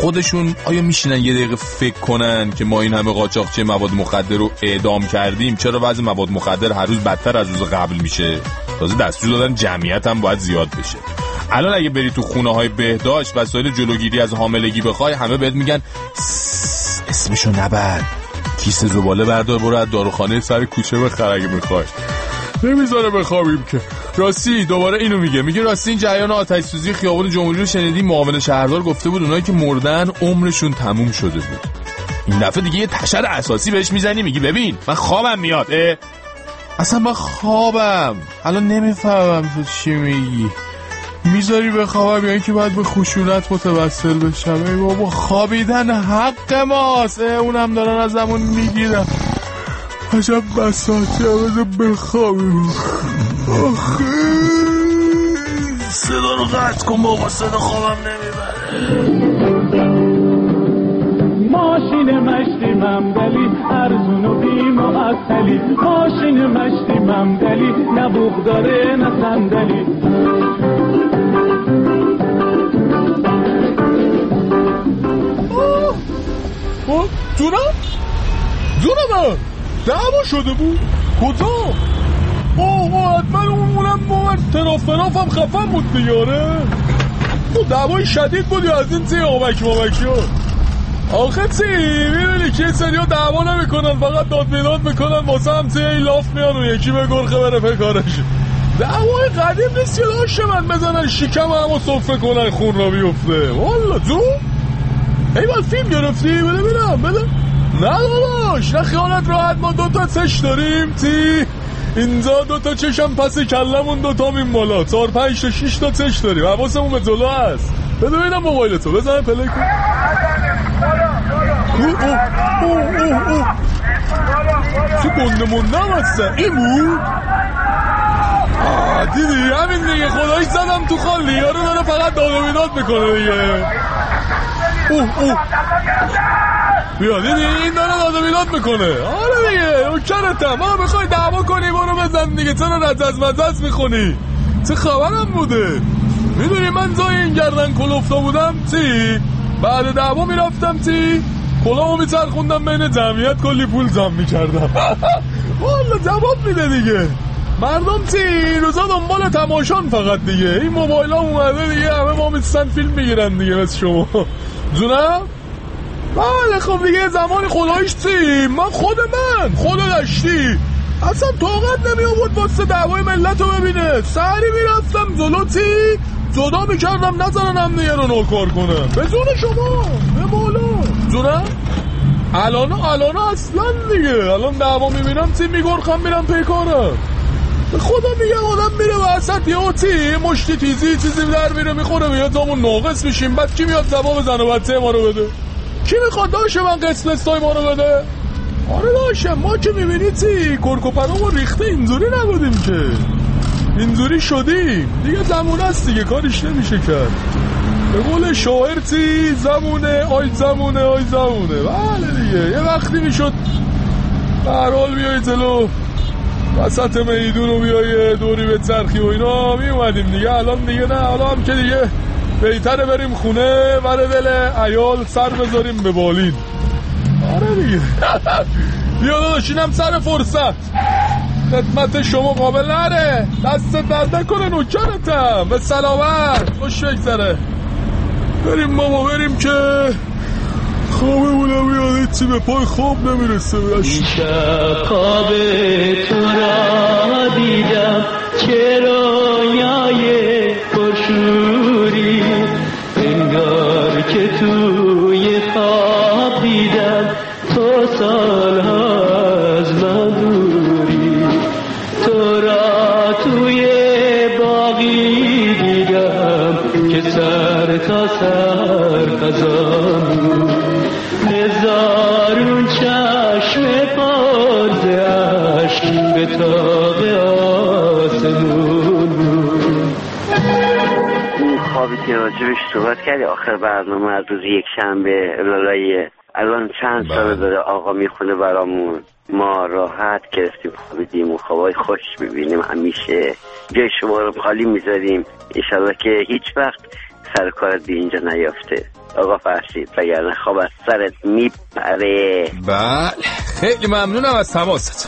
خودشون آیا میشینن یه دقیقه فکر کنن که ما این همه قاچاقچی مواد مخدر رو اعدام کردیم، چرا وضع مواد مخدر هر روز بدتر از روز قبل میشه؟ تازه دستور دادن جمعیت هم باید زیاد بشه. الان اگه بری تو خونه های بهداشت وسایل جلوگیری از حاملگی بخوای، همه بهت میگن اسمشو نبر، کیسه زباله بردار، برو از داروخانه سر کوچه بخر اگه میخوای. نمیذاره بخوابیم که. راستی دوباره اینو میگه راستی این جریان آتش سوزی خیابان جمهوری رو شنیدی؟ معاون شهردار گفته بود اونایی که مردن عمرشون تموم شده بود. این دفعه دیگه یه تشر اساسی بهش میزنی، میگی ببین من خوابم میاد. اصلا من خوابم الان نمیفهمم تو چی میگی. میذاری بخوابم یا اینکه باید به خشونت متوسل بشم؟ ای بابا خوابیدن حق ماست، اونم دارن ازمون میگیرن. عجب بساطی هم بخوابیم. آخه صدا رو قطع کن بابا، صدا خوابم نمیبره. ماشین مشتی ممدلی ارزون و بی معطلی، ماشین مشتی ممدلی نه بوق داره نه صندلی. جونم دعوا شده بود. کجا؟ حتما اونم با ترافرافم خفن بود دیاره. دعوای شدید بود یا از این تی آمکی ها؟ آخه تی میبینی که سری ها دعوا نمی کنن، فقط داد بیداد میکنن، واسه هم تی لاف میان و یکی به گرخه بره پکارش. دعوای قدیم نیست که داشته من بزنن شکم همو صفره کنن خون را بیفته. والا جو ایوان فیلم گرفتی؟ بده بینم بده. نه داداش نه خیالت راحت، ما دوتا چش داریم تی اینجا، دوتا چشم پس کلمون، دوتا این بالا 4 5 تا 6 تا چش داریم، حواسمون به جلو هست. بده بینم موبایلتو بزنه پلی کن. چه گنده منده هم هستن این بود. دیدی همین دیگه، خدایش زدم تو خالی، یارو داره فقط داد و بیداد میکنه دیگه. بیا دیدی این داره داد و بیداد میکنه. آره دیگه اوکرتم، ما بخوای دعوا کنی برو بزن دیگه، چرا رجز میخونی؟ چه خبرم بوده؟ میدونی من زای این گردن کلفتا بودم تی، بعد دعوا میرفتم تی کلاهو میچرخوندم بین جمعیت، کلی پول جمع میکردم. والا جواب میده دیگه. مردم تی روزا دنبال تماشان فقط دیگه، این موبایل ها اومده دیگه، همه ما میستن فیلم میگیرن دیگه مثل شما. جونم؟ بله خب دیگه زمان خدایش تی من خود داشتی اصلا طاقت نمی آورد واسه دعوای ملت رو ببینه، سری میرفتم جلو تی جدا میکردم نزنن هم دیگه رو نوکار کنم. به جون شما به مولا. جونم؟ الان اصلا دیگه الان دعوا میبینم تی میگرخم میرم پیکارم. به خدا میگم آدم میره وسط یه تی مشتی تیزی چیزی در میره میخوره بیاد زمون ناقص میشیم، بعد کی میاد زبا بزنه بچه ما رو بده؟ کی میخواد داشه من قسمستای ما رو بده؟ آره داشتم ما که میبینی تی کرکوپرامو ریخته اینجوری نبودیم که، اینجوری شدیم دیگه، زمونه است دیگه کارش نمیشه کرد. به قول شاعر تی زمونه آی زمونه آی زمونه. بله دیگه یه وقتی میشد به هر حال بیایی جلو وسط میدون رو بیایی دوری به چرخی و اینا میومدیم دیگه. الان دیگه نه، الان هم که دیگه بهتره بریم خونه ور دل عیال سر بذاریم به بالین. آره دیگه. بیا داشتینم سر فرصت خدمت شما قابل نره، دست درد نکنه نوکرتم، به سلامت خوش بگذره. بریم بابا بریم که خوابمونم یاد چی به پای خواب نمیرسه. دیشب خواب تو را دیدم که رویای پرشوری، انگار که توی خواب دیدم تو سالها از من دوری، تو را توی باغی دیدم که سر تا سر خزان بود، هزارون چشم پر ز اشک به تاب آسمون بود. این خوابی که راجبش صحبت کردی آخر برنامه از روز یک شنبه لالای الان چند سال داره آقا میخونه برامون، ما راحت گرفتیم خوابیدیم و خوابای خوش ببینیم، همیشه جای شما رو خالی میذاریم. انشالله که هیچ وقت سر کارت به اینجا نیافته آقا فرشید، وگرنه خواب از سرت میپره. بله خیلی ممنونم از تماست.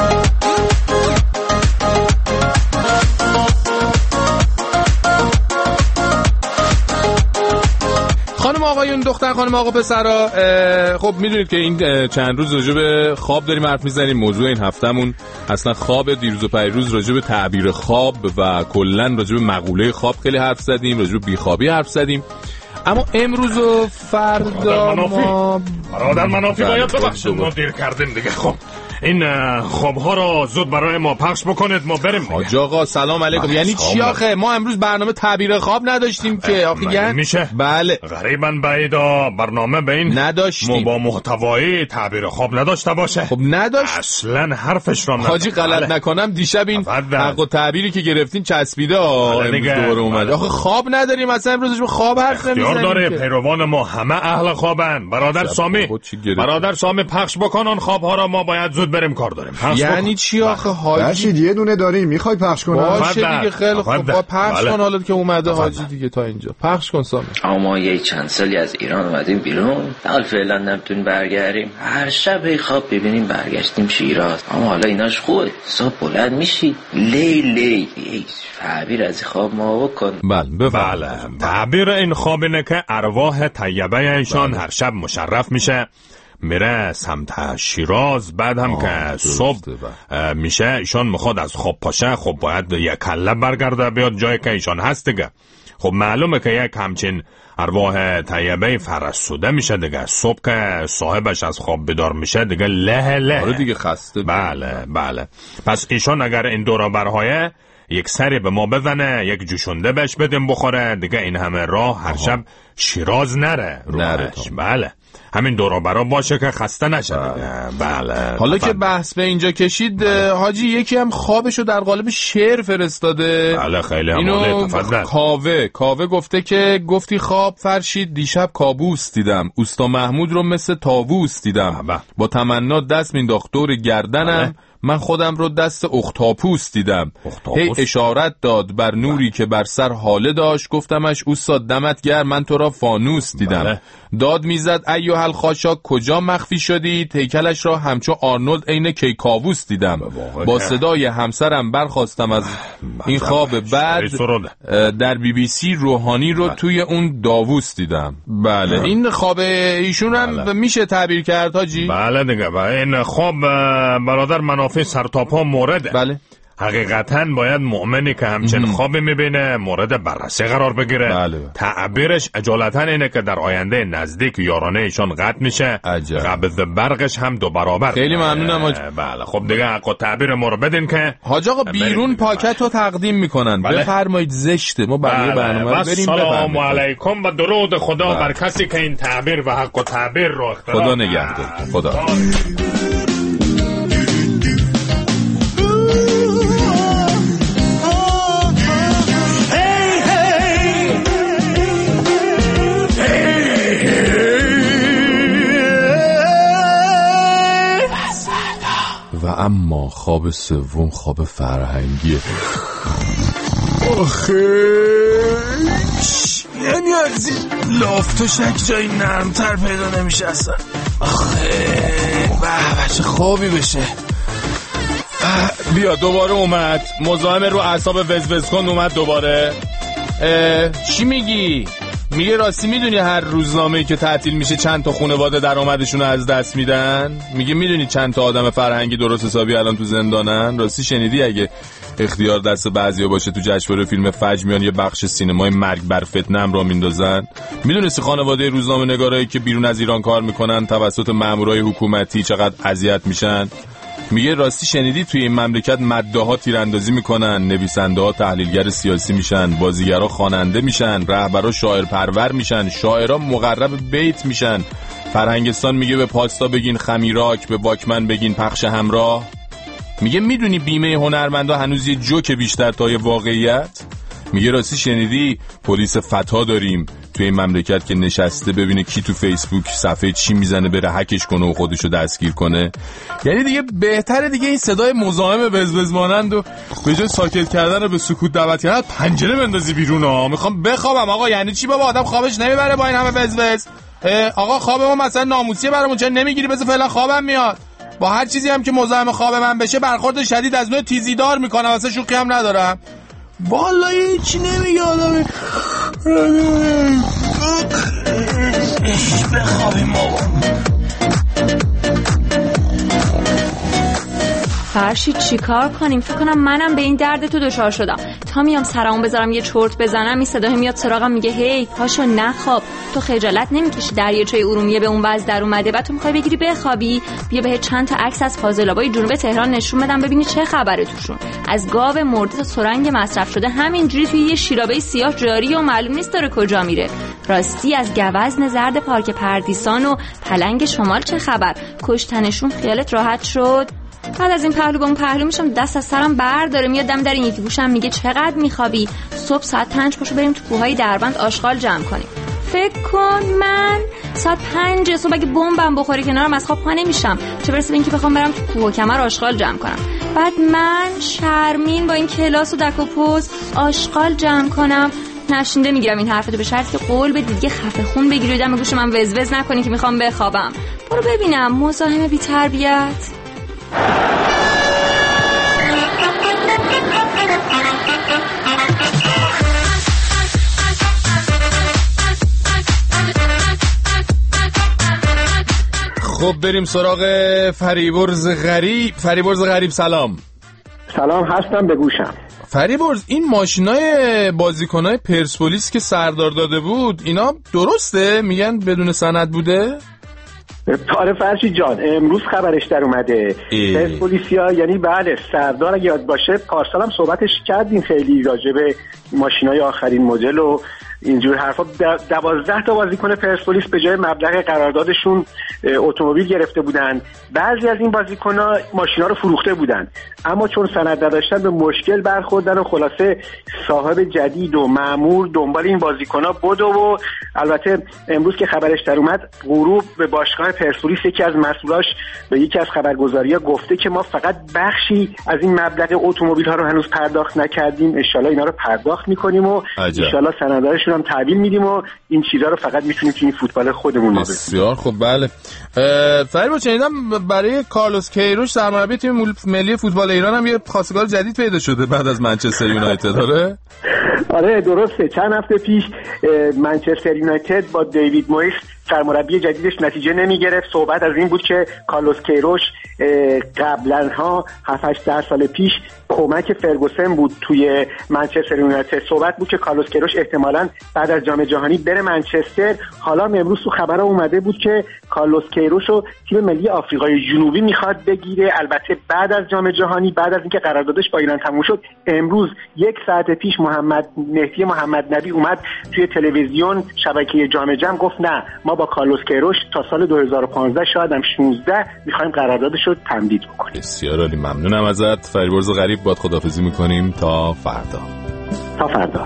خانم آقایون، دختر خانم آقا پسرا، خب میدونید که این چند روز راجع به خواب داریم حرف میزنیم. موضوع این هفتمون اصلا خواب. دیروز و پیروز راجع به تعبیر خواب و کلا راجع به مقوله خواب خیلی حرف زدیم، راجع به بیخوابی حرف زدیم. اما امروز و فردا ما برادر منافی باید ببخشید ما دیر کردیم دیگه. خب این خوابها رو زود برای ما پخش بکنید ما بریم. حاج آقا سلام علیکم. یعنی چی آخه؟ ما امروز برنامه تعبیر خواب نداشتیم که آخه میشه؟ بله غریباً بعیدا برنامه به این نداشتیم. با محتوای تعبیر خواب نداشته باشه. خب نداشت اصلا حرفش را حاجی غلط نکنم دیشب این حق و تعبیری که گرفتین چسبیده امروز دوباره اومد. آخه خواب نداریم اصلا امروزش به خواب حرف نمیزنیم. داره پیروان ما همه اهل خوابن. برادر سامی پخش بکن اون خوابها را، ما باید زود بریم کار داریم. یعنی چی آخه حاجی؟ یه دونه داریم میخوای پخش کنم؟ باشه دیگه خیلی خوب پخش کن حالا که اومده حاجی دیگه تا اینجا پخش کن سامی. اما یه چند سالی از ایران اومدیم بیرون، حال فعلا نمیتونیم برگردیم. هر شب خواب ببینیم برگشتیم شیراز. اما حالا ایناش خوبه، صبح بلند میشی لی تعبیر از خواب ما بکن. بله تعبیر این خواب اینه که ارواح طیبه ایشان هر شب مشرف میشه میره سمت شیراز. بعد هم که صبح میشه ایشان میخواد از خواب پاشه، خب باید یک کله برگرده بیاد جایی که ایشان هست دیگه. خب معلومه که یک همچین ارواح طیبه فرسوده میشه دیگه. صبح که صاحبش از خواب بیدار میشه دیگه له آره دیگه خسته. بله پس ایشان اگر این دورابرهای یک سری به ما بزنه، یک جوشنده بهش بدیم بخوره دیگه، این همه راه هر شب شیراز نره. بله همین دورا برا باشه که خسته نشه. بله حالا که بحث به اینجا کشید حاجی یکی هم خوابشو در قالب شعر فرستاده. بله خیلی عالی. تفضل. کاوه گفته که گفتی خواب فرشید دیشب کابوس دیدم، اوستا محمود رو مثل طاووس دیدم، با تمنا دست مینداخت دور گردنم، من خودم رو دست اختاپوس دیدم. هی اشارت داد بر نوری که بر سر حاله داشت، گفتمش اوستاد دمت گرم من تو را فانوس دیدم. داد میزد ایها الخاشاک کجا مخفی شدی، هیکلش را همچو آرنولد عین کیکاووس دیدم. با صدای همسرم برخواستم از این خواب بعد در BBC روحانی رو توی اون داووس دیدم. بله این خواب ایشون هم میشه تعبیر کرد حاجی؟ بله دیگه این خواب برادر منافع سرتاپا مورده. بله حقیقتاً باید مؤمنی که همچین خوابی میبینه مورد بررسی قرار بگیره. بله. تعبیرش اجالتاً اینه که در آینده نزدیک یارانه ایشان قطع میشه، قبض برقش هم 2 برابر. خیلی ممنونم حاج. بله خب دیگه حق و تعبیر ما رو بدین که حاج آقا بیرون پاکت رو تقدیم میکنن. بفرمایید زشته ما برای برنامه بریم. سلام علیکم و درود خدا بر کسی که این تعبیر و حق و تعبیر رو اختراع. خدا نگهدار. خدا. و اما خواب سوم خواب فرهنگیه. آخه یعنی از این لافت و شک جایی نرمتر پیدا نمیشه اصلا. آخه بچه خوابی بشه. بیا دوباره اومد، مزاحم رو اعصاب وزوز کن اومد دوباره. چی میگی؟ میگه راستی میدونی هر روزنامه‌ای که تعطیل میشه چند تا خانواده درآمدشون رو از دست میدن؟ میگه میدونی چند تا آدم فرهنگی درست حسابی الان تو زندانن؟ راستی شنیدی اگه اختیار دست بعضیا باشه تو جشنواره فیلم فجر میان یه بخش سینمای مرگ بر فتنه هم را میندازن؟ میدونستی خانواده روزنامه نگارایی که بیرون از ایران کار میکنن توسط مامورای حکومتی چقدر اذیت میشن؟ میگه راستی شنیدی توی این مملکت مداها تیراندازی میکنن، نویسنده‌ها تحلیلگر سیاسی میشن، بازیگرا خواننده میشن، رهبرا شاعر پرور میشن، شاعرا مقرب بیت میشن. فرهنگستان میگه به پاستا بگین خمیراک، به واکمن بگین پخش همراه. میگه میدونی بیمه هنرمندا هنوز یه جوک بیشتر تا یه واقعیت؟ میگه راستی شنیدی پلیس فتا داریم، توی این مملکت که نشسته ببینه کی تو فیسبوک صفحه چی میزنه بره هکش کنه و خودشو دستگیر کنه. یعنی دیگه بهتره دیگه این صدای مزاحم وزوز مانند و به جای ساکت کردن رو به سکوت دعوت کردن پنجره بندازی بیرون ها. میخوام بخوابم آقا. یعنی چی بابا؟ آدم خوابش نمیبره با این همه وزوز. آقا خواب ما مثلا ناموسیه برامون، چه نمیگیری؟ بذار فعلا خوابم میاد. با هر چیزی هم که مزاحم خواب من بشه برخورد شدید از نوع تیزیدار میکنم، واسه شوخی هم ندارم. والا هیچی نمیگه آدم. بخوابیم بابا. فرشید چیکار کنیم؟ فکر کنم منم به این درد تو دچار شدم. تا میام سرمو بذارم یه چرت بزنم، این صدا میاد سراغم میگه هی پاشو نخواب. تو خجالت نمیکشی دریاچه ارومیه به اون وضع در اومده و تو میخوای بگیری بخوابی؟ بیا بهت چند تا عکس از فاضلابای جنوب تهران نشون بدم ببینی چه خبره توشون. از گاو مرده تا سرنگ مصرف شده همینجوری توی یه شیرابه سیاه جاریه و معلوم نیست داره کجا میره. راستی از گوزن زرد پارک پردیسان و پلنگ شمال چه خبر؟ کشتنشون خیالت راحت شد؟ بعد از این پهلو به اون پهلو میشم، دست از سرم برداره میاد دم در این یکی گوشم میگه چقدر میخوابی؟ صبح ساعت 5 پاشو بریم تو کوههای دربند آشغال جمع کنیم. فکر کن من ساعت 5 صبح اگه بمبم بخوره کنارم از خواب پا نمیشم، چه برسه به اینکه بخوام برم تو کوه و کمر آشغال جمع کنم. بعد من شرمین با این کلاس و دک و پوز آشغال جمع کنم. نشینده میگیرم این حرفتو، به شرطی که قول بدی دیگه خفه خون بگیری دم گوش من وزوز نکنی که میخوام بخوابم. برو ببینم مزاحم بی تربیت. خب بریم سراغ فریبرز غریب. فریبرز غریب سلام. سلام، هستم، به گوشم. فریبرز این ماشینای بازیکنای پرسپولیس که سردار داده بود اینا درسته؟ میگن بدون سند بوده؟ آره فرشید جان، امروز خبرش در اومده. پرسپولیسیا یعنی بله سردار اگه یاد باشه پارسال هم صحبتش کردیم خیلی راجع به ماشینای آخرین مدل و اینجور حرفا. 12 تا بازیکن پرسپولیس به جای مبلغ قراردادشون اتومبیل گرفته بودن. بعضی از این بازیکن‌ها ماشینا رو فروخته بودن، اما چون سند نداشتن به مشکل برخوردن و خلاصه صاحب جدید و مأمور دنبال این بازیکن‌ها بود و البته امروز که خبرش در اومد غروب به باشگاه پرسپولیس یکی از مسئولاش به یکی از خبرگزاری‌ها گفته که ما فقط بخشی از این مبلغ اتومبیل‌ها رو هنوز پرداخت نکردیم، ان شاءالله اینا رو پرداخت می‌کنیم و ان شاءالله سنداشون هم تحویل میدیم و این چیزا رو فقط میتونیم تو این فوتبال خودمون ما ببینیم. بسیار خب بله. فریبا شنیدم برای کارلوس کیروش سرمربی تیم ملی فوتبال ایران هم یه خواستگار جدید پیدا شده بعد از منچستر یونایتد. آره درسته. چند هفته پیش منچستر یونایتد با دیوید مویس سرمربی جدیدش نتیجه نمی گرفت. صحبت از این بود که کارلوس کیروش قبلا ها 7-8 سال پیش کمک فرگوسن بود توی منچستر یونایتد. صحبت بود که کارلوس کیروش احتمالاً بعد از جام جهانی بره منچستر. حالا امروز تو خبرها اومده بود که کارلوس کیروش رو تیم ملی آفریقای جنوبی میخواد بگیره، البته بعد از جام جهانی، بعد از اینکه قراردادش با ایران تموم شد. امروز 1 ساعت پیش مهدی محمد نبی اومد توی تلویزیون شبکه جام جم گفت نه، ما با کارلوس کیروش تا سال 2015 شاید هم 16 میخوایم قراردادش رو تمدید بکنیم. بسیار عالی، ممنونم ازت فریبرز غریب. باید خداحافظی میکنیم تا فردا. تا فردا.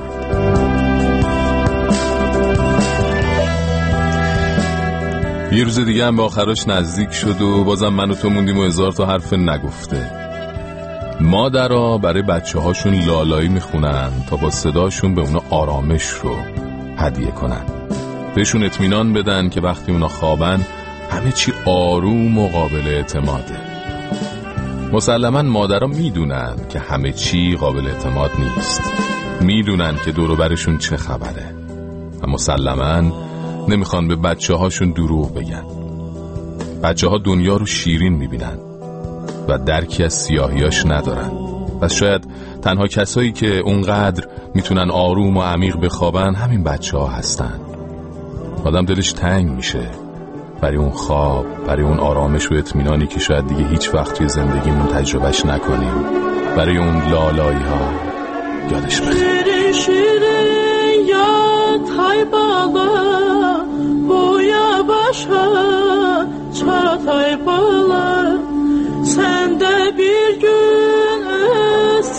یه روز دیگه هم به آخرش نزدیک شد و بازم من و تو موندیم و 1000 تا حرف نگفته. مادرها برای بچه هاشون لالایی میخونن تا با صداشون به اونا آرامش رو هدیه کنن، بهشون اطمینان بدن که وقتی اونا خوابن همه چی آروم و قابل اعتماده. مسلماً مادرها میدونن که همه چی قابل اعتماد نیست، میدونن که دور و برشون چه خبره و مسلماً نمیخوان به بچه هاشون دروغ بگن. بچه ها دنیا رو شیرین میبینن و درکی از سیاهیاش ندارن. پس شاید تنها کسایی که اونقدر میتونن آروم و عمیق بخوابن همین بچه ها هستن. آدم دلش تنگ میشه برای اون خواب، برای اون آرامش و اطمینانی که شاید دیگه هیچ وقت توی زندگیمون تجربهش نکنیم، برای اون لالایی ها. یادش بخیر. شیرین یاد های بالا بویا başa çatay bala sen de bir gün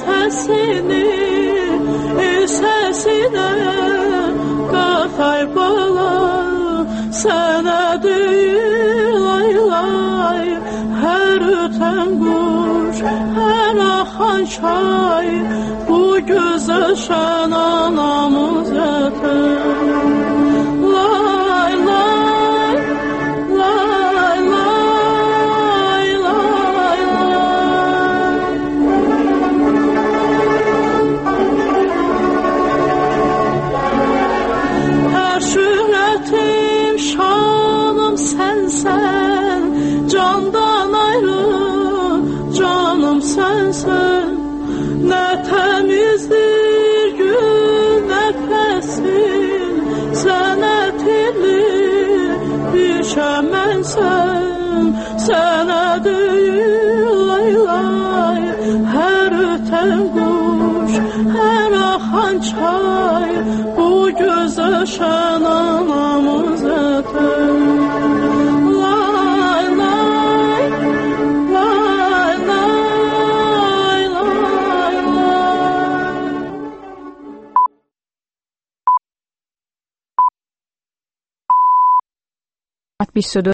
sesini sesine katay bala değil lay lay, her öten kuş, her akan çay, bu güzel şen anamız yeter. Lay lay, lay lay, lay lay. Her şöhretim şanım sensen, candan ayrı canım sensen. Ne temizdir gül nefesin, senetli bir şemensen. Sana değil lay lay, her öten kuş, her akan çay, bu güzel şen anamız yeter. Lay lay, lay lay, lay lay. 22